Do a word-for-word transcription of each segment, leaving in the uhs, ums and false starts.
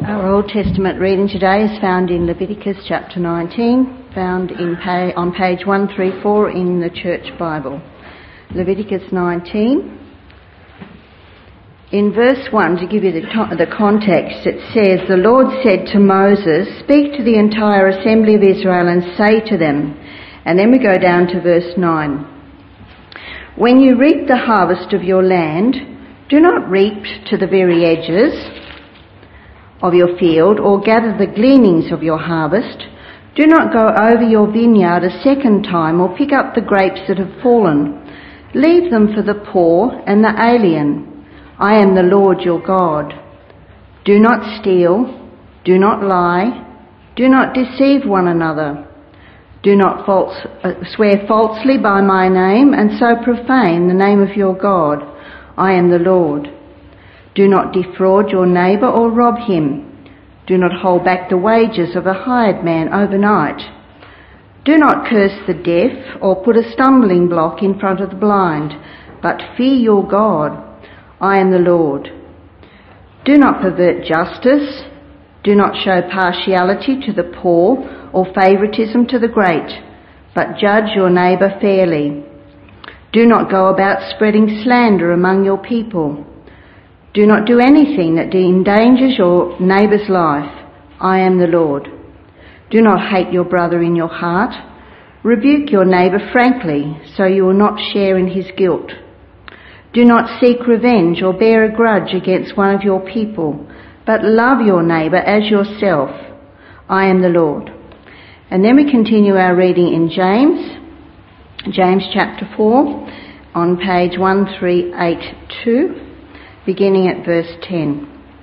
Our Old Testament reading today is found in Leviticus chapter nineteen, found in pa- on page one thirty-four in the Church Bible. Leviticus nineteen. In verse one, to give you the, to- the context, it says, "The Lord said to Moses, speak to the entire assembly of Israel and say to them," and then we go down to verse nine, "When you reap the harvest of your land, do not reap to the very edges of your field or gather the gleanings of your harvest. Do not go over your vineyard a second time or pick up the grapes that have fallen. Leave them for the poor and the alien. I am the Lord your God. Do not steal. Do not lie. Do not deceive one another. Do not false, uh, swear falsely by my name and so profane the name of your God. I am the Lord. Do not defraud your neighbour or rob him. Do not hold back the wages of a hired man overnight. Do not curse the deaf or put a stumbling block in front of the blind, but fear your God. I am the Lord. Do not pervert justice. Do not show partiality to the poor or favouritism to the great, but judge your neighbour fairly. Do not go about spreading slander among your people. Do not do anything that endangers your neighbour's life. I am the Lord. Do not hate your brother in your heart. Rebuke your neighbour frankly, so you will not share in his guilt. Do not seek revenge or bear a grudge against one of your people, but love your neighbour as yourself. I am the Lord." And then we continue our reading in James, James chapter four, on page one three eight two. Beginning at verse ten.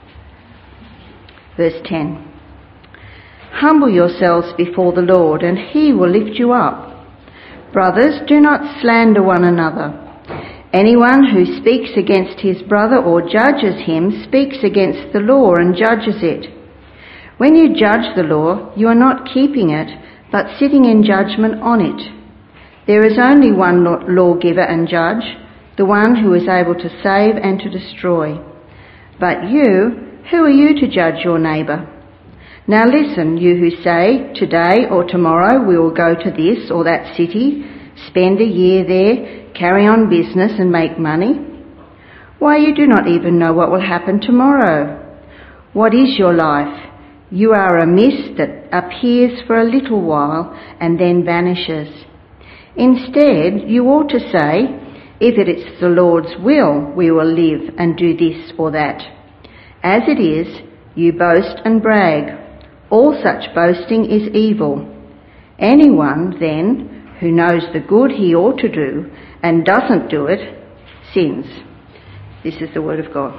Verse ten. "Humble yourselves before the Lord, and he will lift you up. Brothers, do not slander one another. Anyone who speaks against his brother or judges him speaks against the law and judges it. When you judge the law, you are not keeping it, but sitting in judgment on it. There is only one lawgiver and judge, the one who is able to save and to destroy. But you, who are you to judge your neighbour? Now listen, you who say, today or tomorrow we will go to this or that city, spend a year there, carry on business and make money. Why, you do not even know what will happen tomorrow. What is your life? You are a mist that appears for a little while and then vanishes. Instead, you ought to say, if it is the Lord's will, we will live and do this or that. As it is, you boast and brag. All such boasting is evil. Anyone, then, who knows the good he ought to do and doesn't do it, sins." This is the word of God.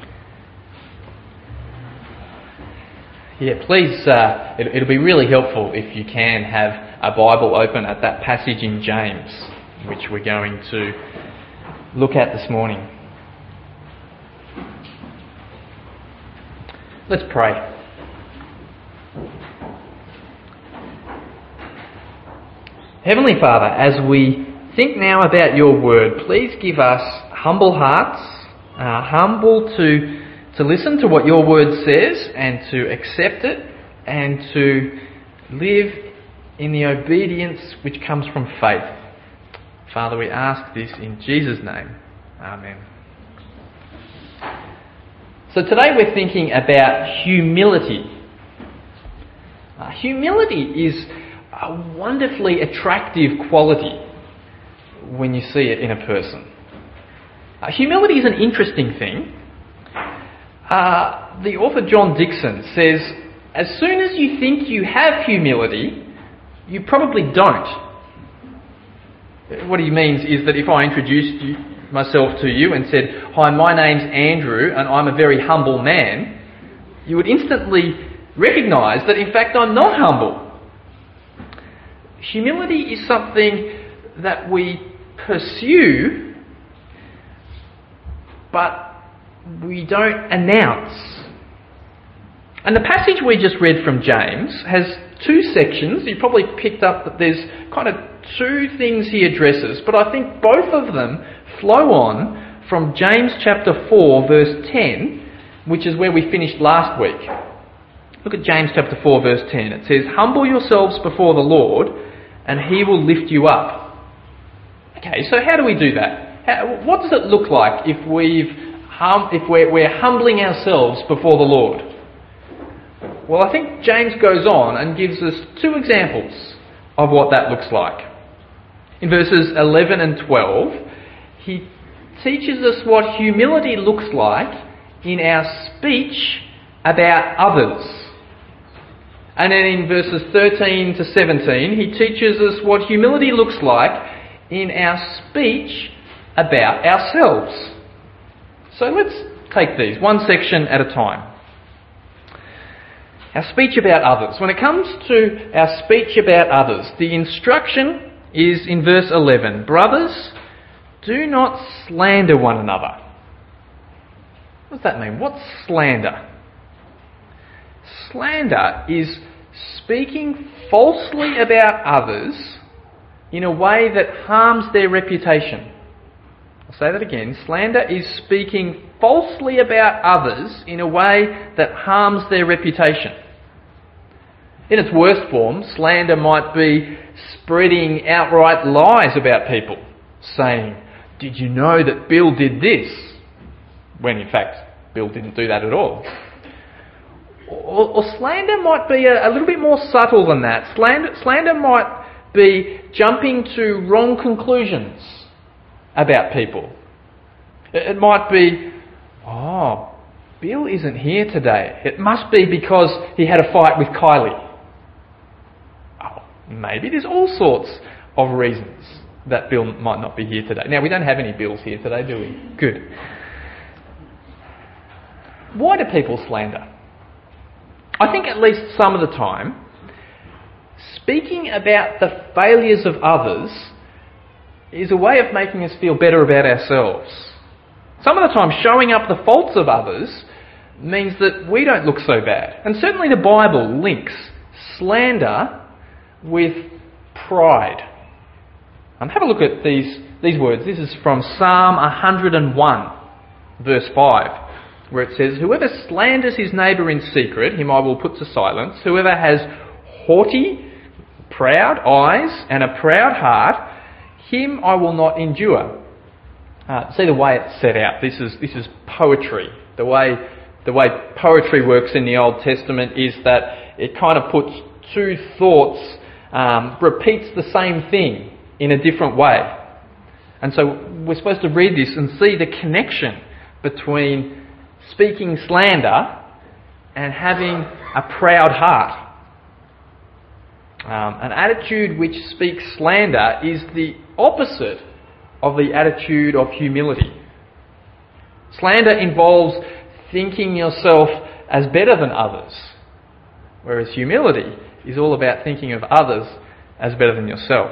Yeah, please, uh, it, it'll be really helpful if you can have a Bible open at that passage in James, which we're going to look at this morning. Let's pray. Heavenly Father, as we think now about your word, please give us humble hearts, uh, humble to to listen to what your word says and to accept it and to live in the obedience which comes from faith. Father, we ask this in Jesus' name. Amen. So today we're thinking about humility. Uh, humility is a wonderfully attractive quality when you see it in a person. Uh, humility is an interesting thing. Uh, the author John Dickson says, as soon as you think you have humility, you probably don't. What he means is that if I introduced you, myself to you and said, "Hi, my name's Andrew and I'm a very humble man," you would instantly recognise that in fact I'm not humble. Humility is something that we pursue, but we don't announce. And the passage we just read from James has two sections. You probably picked up that there's kind of two things he addresses, but I think both of them flow on from James chapter four verse ten, which is where we finished last week. Look at James chapter four verse ten. It says, "Humble yourselves before the Lord, and he will lift you up." Okay, so how do we do that? How, what does it look like if we've hum, if we're, we're humbling ourselves before the Lord? Well, I think James goes on and gives us two examples of what that looks like. In verses eleven and twelve, he teaches us what humility looks like in our speech about others. And then in verses thirteen to seventeen, he teaches us what humility looks like in our speech about ourselves. So let's take these one section at a time. Our speech about others. When it comes to our speech about others, the instruction is in verse eleven. "Brothers, do not slander one another." What does that mean? What's slander? Slander is speaking falsely about others in a way that harms their reputation. I'll say that again. Slander is speaking falsely about others in a way that harms their reputation. In its worst form, slander might be spreading outright lies about people, saying, "Did you know that Bill did this?" when in fact Bill didn't do that at all. Or, or slander might be a, a little bit more subtle than that. Slander, slander might be jumping to wrong conclusions about people. It, it might be, "Oh, Bill isn't here today. It must be because he had a fight with Kylie." Oh, maybe there's all sorts of reasons that Bill might not be here today. Now, we don't have any Bills here today, do we? Good. Why do people slander? I think at least some of the time, speaking about the failures of others is a way of making us feel better about ourselves. Some of the time, showing up the faults of others means that we don't look so bad. And certainly the Bible links slander with pride. Um, have a look at these, these words. This is from Psalm one hundred and one, verse five, where it says, "Whoever slanders his neighbour in secret, him I will put to silence. Whoever has haughty, proud eyes and a proud heart, him I will not endure." Uh, see the way it's set out. This is this is poetry. The way the way poetry works in the Old Testament is that it kind of puts two thoughts, um, repeats the same thing in a different way. And so we're supposed to read this and see the connection between speaking slander and having a proud heart. Um, an attitude which speaks slander is the opposite of the attitude of humility. Slander involves thinking yourself as better than others, whereas humility is all about thinking of others as better than yourself.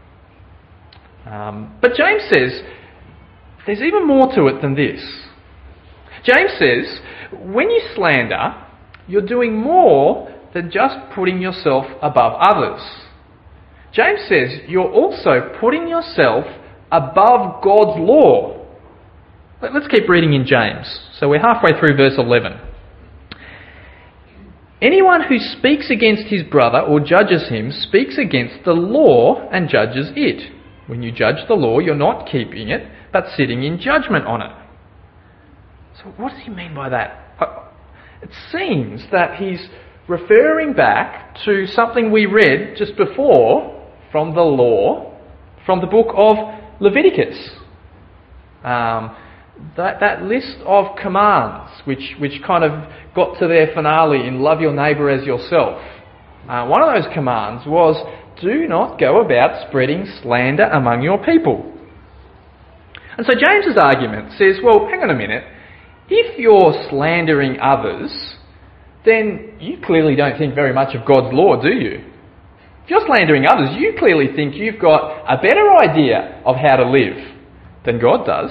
Um, but James says there's even more to it than this. James says when you slander, you're doing more than just putting yourself above others. James says you're also putting yourself above God's law. Let's keep reading in James. So we're halfway through verse eleven. "Anyone who speaks against his brother or judges him speaks against the law and judges it. When you judge the law, you're not keeping it, but sitting in judgment on it." So what does he mean by that? It seems that he's referring back to something we read just before from the law, from the book of Leviticus. Um, that, that list of commands which, which kind of got to their finale in love your neighbour as yourself. Uh, one of those commands was, do not go about spreading slander among your people. And so James's argument says, well, hang on a minute. If you're slandering others, then you clearly don't think very much of God's law, do you? If you're slandering others, you clearly think you've got a better idea of how to live than God does.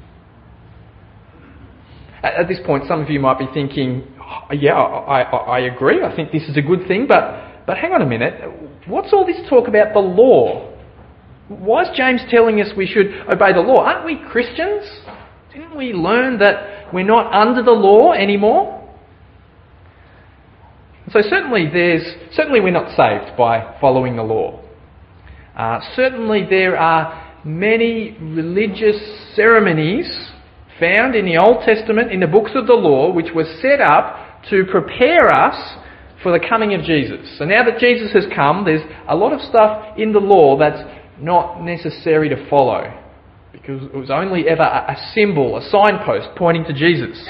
At this point, some of you might be thinking, oh, yeah, I, I, I agree, I think this is a good thing, but, but hang on a minute, what's all this talk about the law? Why is James telling us we should obey the law? Aren't we Christians? Didn't we learn that we're not under the law anymore? So so certainly there's certainly we're not saved by following the law. Uh, certainly there are many religious ceremonies found in the Old Testament, in the books of the law, which were set up to prepare us for the coming of Jesus. So now that Jesus has come, there's a lot of stuff in the law that's not necessary to follow, because it was only ever a symbol, a signpost pointing to Jesus.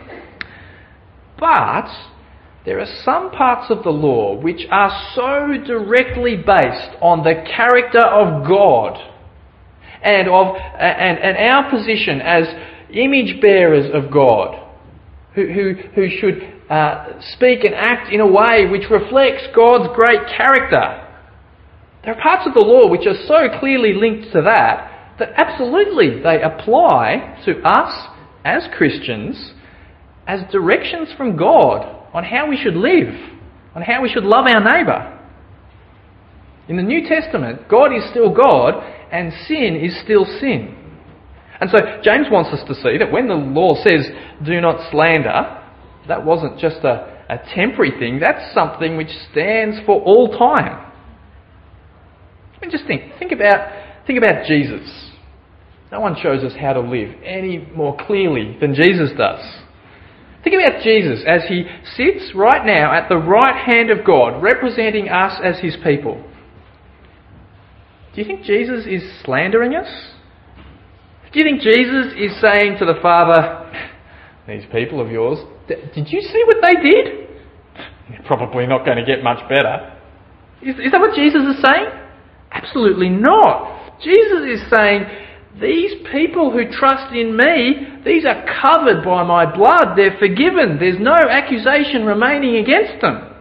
But there are some parts of the law which are so directly based on the character of God and of and, and our position as image bearers of God, who who, who should uh, speak and act in a way which reflects God's great character. There are parts of the law which are so clearly linked to that, that absolutely they apply to us as Christians as directions from God on how we should live, on how we should love our neighbour. In the New Testament, God is still God and sin is still sin. And so James wants us to see that when the law says, do not slander, that wasn't just a, a temporary thing, that's something which stands for all time. And just think, think about, think about Jesus. No one shows us how to live any more clearly than Jesus does. Think about Jesus as he sits right now at the right hand of God, representing us as his people. Do you think Jesus is slandering us? Do you think Jesus is saying to the Father, these people of yours, did you see what they did? They're probably not going to get much better. Is, is that what Jesus is saying? Absolutely not. Jesus is saying, these people who trust in me, these are covered by my blood. They're forgiven. There's no accusation remaining against them.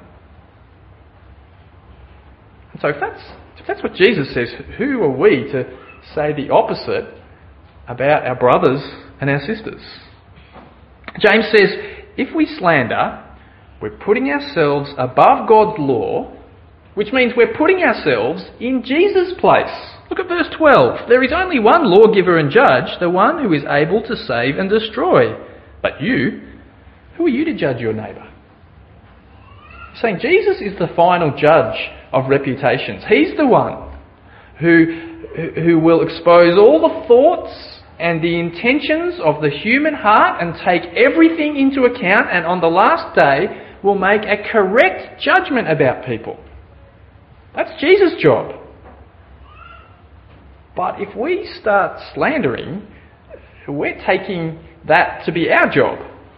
And so if that's, if that's what Jesus says, who are we to say the opposite about our brothers and our sisters? James says, if we slander, we're putting ourselves above God's law, which means we're putting ourselves in Jesus' place. Look at verse twelve. There is only one lawgiver and judge, the one who is able to save and destroy. But you, who are you to judge your neighbour? He's saying Jesus is the final judge of reputations. He's the one who, who will expose all the thoughts and the intentions of the human heart and take everything into account, and on the last day will make a correct judgment about people. That's Jesus' job. But if we start slandering, we're taking that to be our job.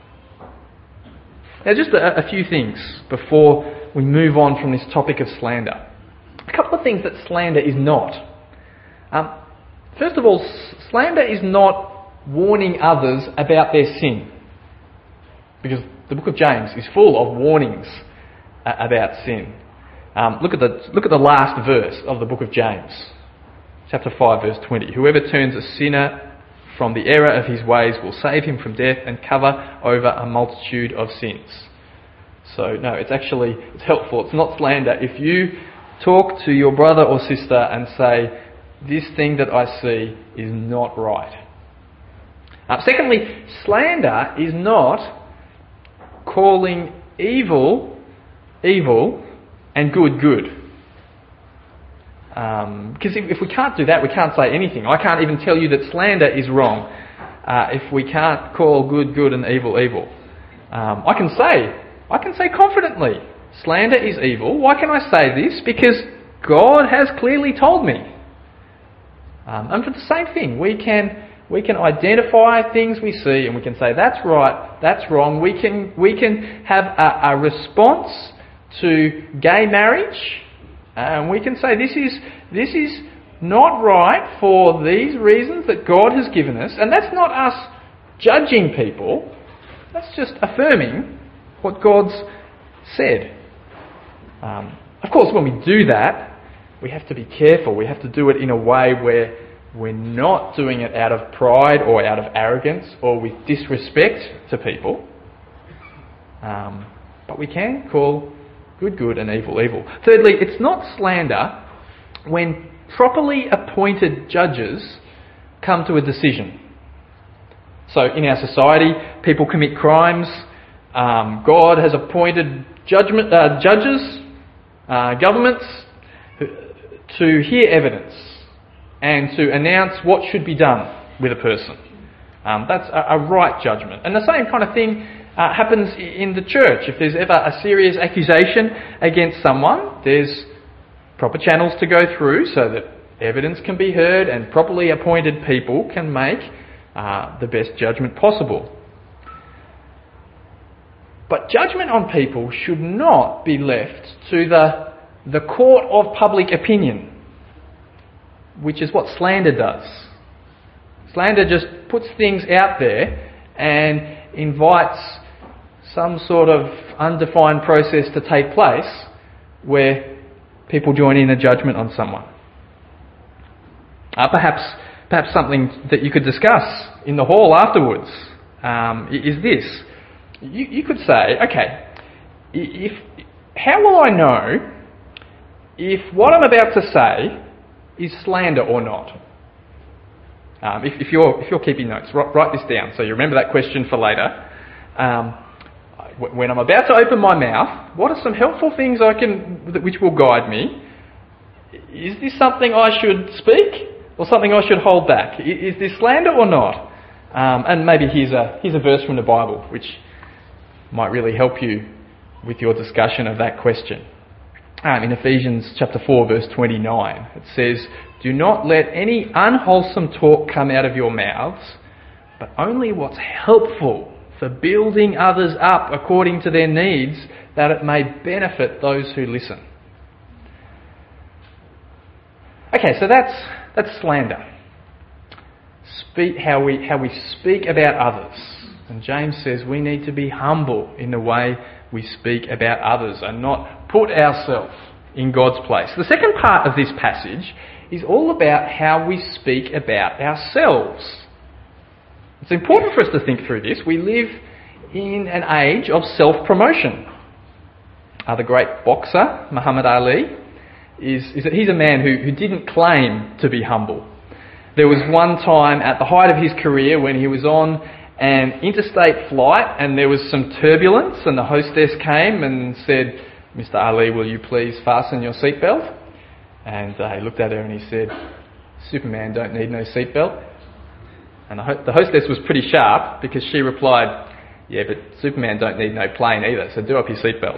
Now, just a, a few things before we move on from this topic of slander. A couple of things that slander is not. Um, first of all, slander is not warning others about their sin. Because the book of James is full of warnings uh, about sin. Um, look at the look at the last verse of the book of James. Chapter five, verse twenty. Whoever turns a sinner from the error of his ways will save him from death and cover over a multitude of sins. So, no, it's actually it's helpful. It's not slander. If you talk to your brother or sister and say, this thing that I see is not right. Uh, secondly, slander is not calling evil, evil, and good, good. Um, because if, if we can't do that, we can't say anything. I can't even tell you that slander is wrong uh, if we can't call good, good and evil, evil. Um, I can say, I can say confidently, slander is evil. Why can I say this? Because God has clearly told me. Um, and for the same thing, we can we can identify things we see and we can say that's right, that's wrong. We can we can have a, a response to gay marriage, and we can say this is this is not right for these reasons that God has given us, and that's not us judging people. That's just affirming what God's said. Um, of course, when we do that, we have to be careful. We have to do it in a way where we're not doing it out of pride or out of arrogance or with disrespect to people. Um, but we can call good, good and evil, evil. Thirdly, it's not slander when properly appointed judges come to a decision. So in our society, people commit crimes Um, God has appointed judgment, uh, judges, uh, governments to hear evidence and to announce what should be done with a person. Um, that's a, a right judgment. And the same kind of thing uh, happens in the church. If there's ever a serious accusation against someone, there's proper channels to go through so that evidence can be heard and properly appointed people can make uh, the best judgment possible. But judgment on people should not be left to the, the court of public opinion, which is what slander does. Slander just puts things out there and invites some sort of undefined process to take place where people join in a judgment on someone. Uh, perhaps, perhaps something that you could discuss in the hall afterwards um, is this. You, you could say, okay, if how will I know if what I'm about to say is slander or not? Um, if, if you're if you're keeping notes, write, write this down so you remember that question for later. Um, when I'm about to open my mouth, what are some helpful things I can which will guide me? Is this something I should speak or something I should hold back? Is this slander or not? Um, and maybe here's a here's a verse from the Bible which might really help you with your discussion of that question. Um, in Ephesians chapter four, verse twenty-nine, it says, "Do not let any unwholesome talk come out of your mouths, but only what's helpful for building others up according to their needs, that it may benefit those who listen." Okay, so that's that's slander. Speak how we how we speak about others. And James says we need to be humble in the way we speak about others and not put ourselves in God's place. The second part of this passage is all about how we speak about ourselves. It's important for us to think through this. We live in an age of self-promotion. Uh, the great boxer, Muhammad Ali, is, is that he's a man who, who didn't claim to be humble. There was one time at the height of his career when he was on an interstate flight and there was some turbulence and the hostess came and said, "Mister Ali, will you please fasten your seatbelt?" And uh, he looked at her and he said, "Superman don't need no seatbelt." And the, ho- the hostess was pretty sharp because she replied, "Yeah, but Superman don't need no plane either, so do up your seatbelt."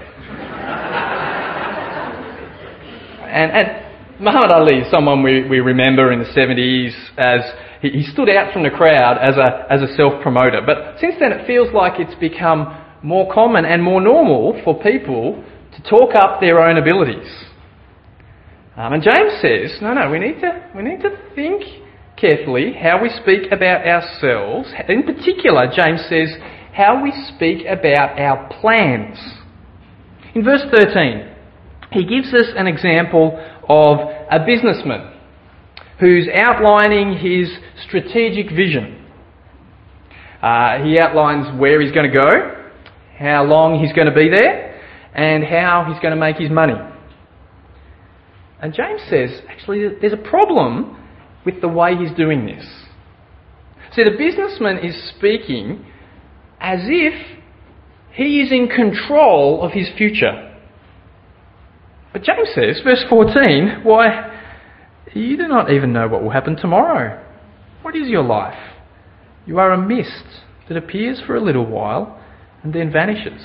and, and Muhammad Ali is someone we, we remember in the seventies as he, he stood out from the crowd as a as a self-promoter. But since then it feels like it's become more common and more normal for people to talk up their own abilities. Um, and James says, no, no, we need to we need to think carefully how we speak about ourselves. In particular, James says, how we speak about our plans. In verse thirteen, he gives us an example of a businessman who's outlining his strategic vision. Uh, he outlines where he's going to go, how long he's going to be there, and how he's going to make his money. And James says, actually, there's a problem with the way he's doing this. See, the businessman is speaking as if he is in control of his future. But James says, verse fourteen, "Why, you do not even know what will happen tomorrow. What is your life? You are a mist that appears for a little while and then vanishes."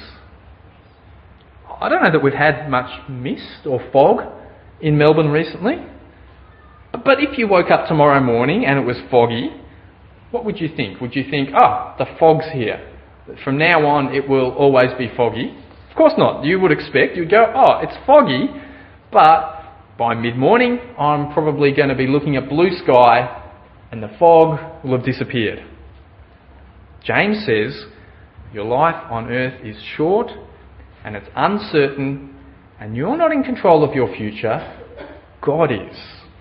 I don't know that we've had much mist or fog in Melbourne recently. But if you woke up tomorrow morning and it was foggy, what would you think? Would you think, oh, the fog's here. From now on it will always be foggy? Of course not. You would expect, you'd go, oh, it's foggy, but by mid-morning I'm probably going to be looking at blue sky and the fog will have disappeared. James says, your life on earth is short and it's uncertain and you're not in control of your future, God is.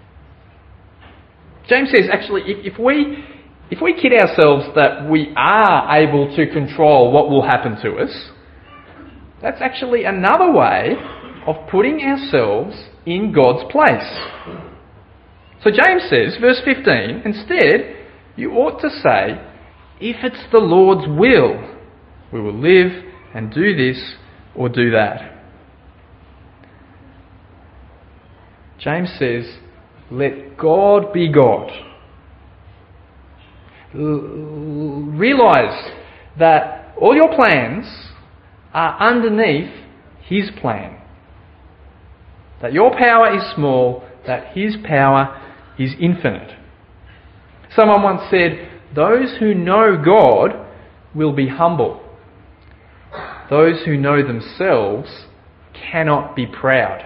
James says, actually, if, if we if we kid ourselves that we are able to control what will happen to us, that's actually another way of putting ourselves in God's place. So James says, verse fifteen, instead, you ought to say, if it's the Lord's will, we will live and do this or do that. James says, let God be God. L- realise that all your plans are underneath His plan. That your power is small, that His power is infinite. Someone once said, those who know God will be humble. Those who know themselves cannot be proud.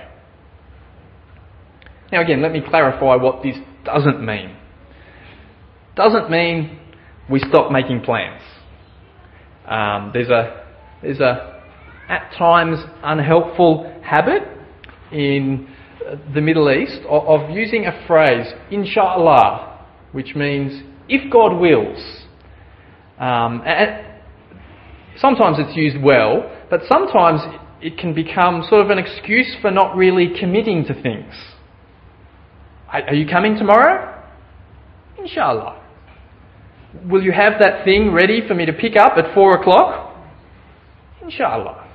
Now again, let me clarify what this doesn't mean. Doesn't mean we stop making plans. Um, there's a there's a at times unhelpful habit in the Middle East of, of using a phrase, inshallah, which means if God wills. Um, and sometimes it's used well, but sometimes it can become sort of an excuse for not really committing to things. Are you coming tomorrow? Inshallah. Will you have that thing ready for me to pick up at four o'clock? Inshallah.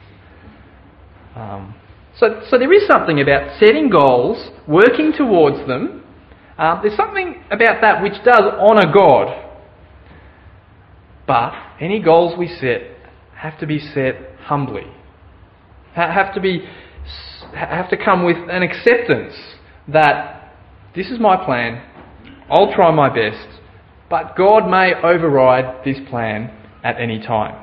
Um, so, so there is something about setting goals, working towards them. Um, there's something about that which does honour God. But any goals we set have to be set humbly. Ha- have to be, have to come with an acceptance that this is my plan. I'll try my best. But God may override this plan at any time.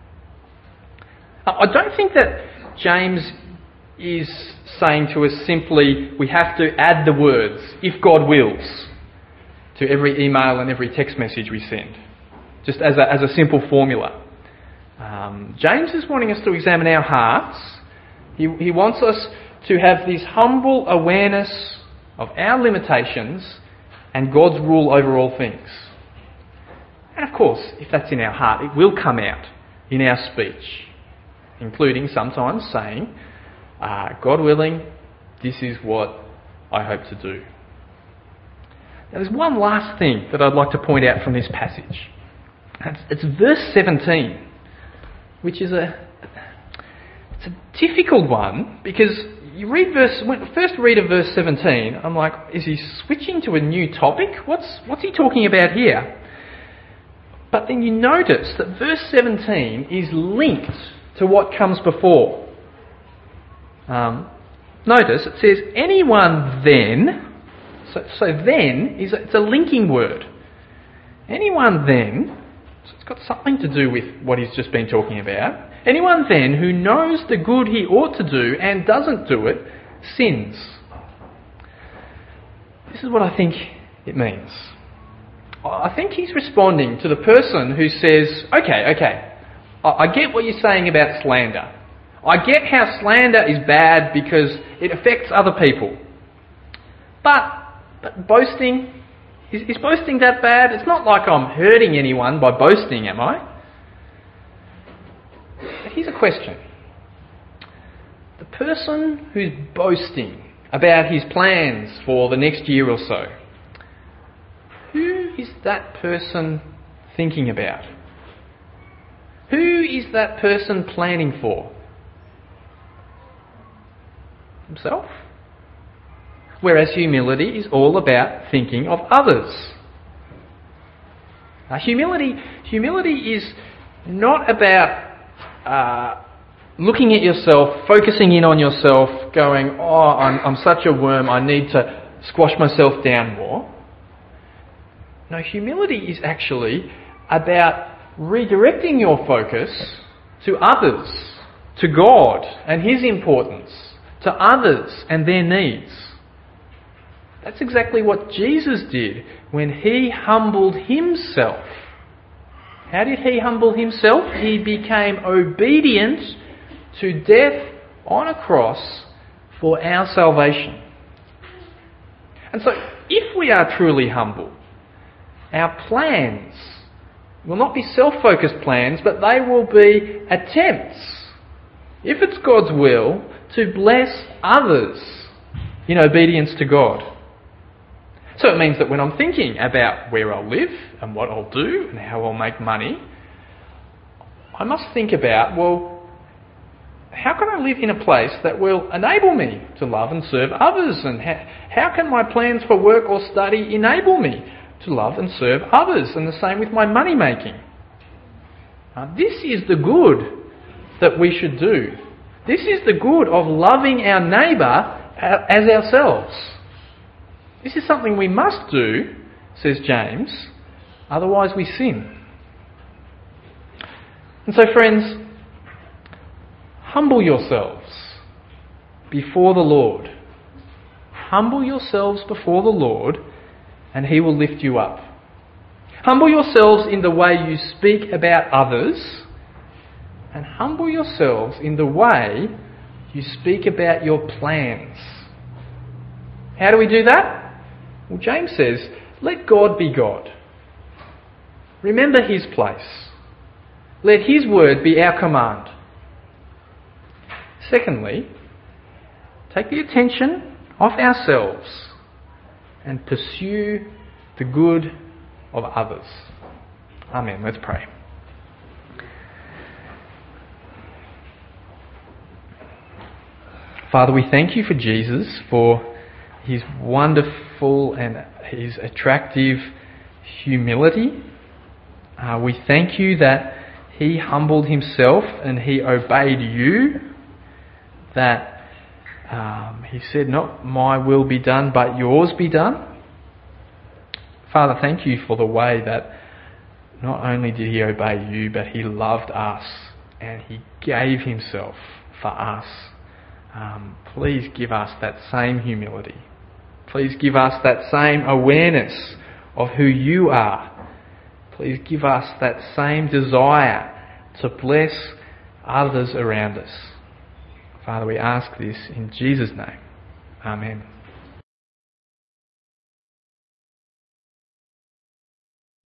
I don't think that James is saying to us simply we have to add the words, if God wills, to every email and every text message we send, just as a, as a simple formula. Um, James is wanting us to examine our hearts. He, he wants us to have this humble awareness of our limitations and God's rule over all things. And of course, if that's in our heart, it will come out in our speech, including sometimes saying, uh, God willing, this is what I hope to do. Now there's one last thing that I'd like to point out from this passage. It's, it's verse seventeen, which is a it's a difficult one because you read verse when I first read of verse seventeen, I'm like, is he switching to a new topic? What's what's he talking about here? But then you notice that verse seventeen is linked to what comes before. Um, notice it says, anyone then, so, so then is a, it's a linking word. Anyone then, so it's got something to do with what he's just been talking about. Anyone then who knows the good he ought to do and doesn't do it, sins. This is what I think it means. I think he's responding to the person who says, okay, okay, I get what you're saying about slander. I get how slander is bad because it affects other people. But, but boasting, is, is boasting that bad? It's not like I'm hurting anyone by boasting, am I? But here's a question. The person who's boasting about his plans for the next year or so, who is that person thinking about? Who is that person planning for? Himself? Whereas humility is all about thinking of others. Now, humility, humility is not about uh, looking at yourself, focusing in on yourself, going, oh, I'm, I'm such a worm, I need to squash myself down more. No, humility is actually about redirecting your focus to others, to God and His importance, to others and their needs. That's exactly what Jesus did when He humbled Himself. How did He humble Himself? He became obedient to death on a cross for our salvation. And so, if we are truly humble, our plans will not be self-focused plans, but they will be attempts, if it's God's will, to bless others in obedience to God. So it means that when I'm thinking about where I'll live and what I'll do and how I'll make money, I must think about, well, how can I live in a place that will enable me to love and serve others? And how, how can my plans for work or study enable me to love and serve others? And the same with my money making. Uh, this is the good that we should do. This is the good of loving our neighbour as ourselves. This is something we must do, says James, otherwise we sin. And so, friends, humble yourselves before the Lord. Humble yourselves before the Lord, and He will lift you up. Humble yourselves in the way you speak about others, and humble yourselves in the way you speak about your plans. How do we do that? Well, James says, let God be God. Remember His place. Let His word be our command. Secondly, take the attention off ourselves and pursue the good of others. Amen. Let's pray. Father, we thank You for Jesus, for His wonderful and His attractive humility. Uh, we thank You that He humbled Himself and He obeyed You, that um, He said, not my will be done, but Yours be done. Father, thank You for the way that not only did He obey You, but He loved us and He gave Himself for us. Um, please give us that same humility. Please give us that same awareness of who You are. Please give us that same desire to bless others around us. Father, we ask this in Jesus' name. Amen.